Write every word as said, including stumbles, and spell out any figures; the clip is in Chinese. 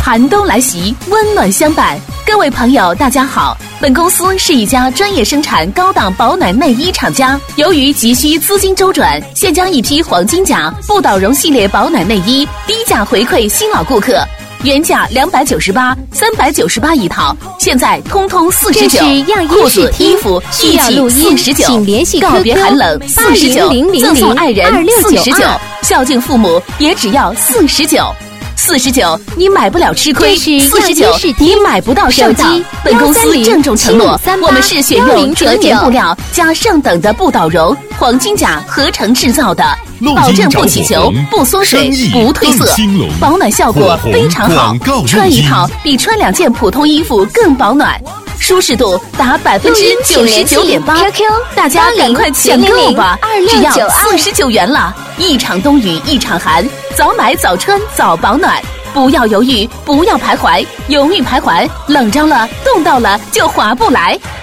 寒冬来袭，温暖相伴。各位朋友大家好，本公司是一家专业生产高档保暖内衣厂家。由于急需资金周转，现将一批黄金甲、不倒绒系列保暖内衣低价回馈新老顾客，原价两百九十八、三百九十八一套，现在通通四十九。裤子、衣服一起四十九，告别寒冷四十九，赠送爱人四十九，孝敬父母也只要四十九。四十九，你买不了吃亏；四十九，你买不到上当。本公司郑重承诺，我们是选用纯棉布料加上等的不倒绒黄金甲合成制造的，保证不起球、不缩水、不褪色，保暖效果非常好，穿一套比穿两件普通衣服更保暖。舒适度达百分之九十九点八，大家赶快抢购吧！只要四十九元了，一场冬雨一场寒，早买早穿早保暖，不要犹豫，不要徘徊，犹豫徘徊，冷着了、冻到了就划不来。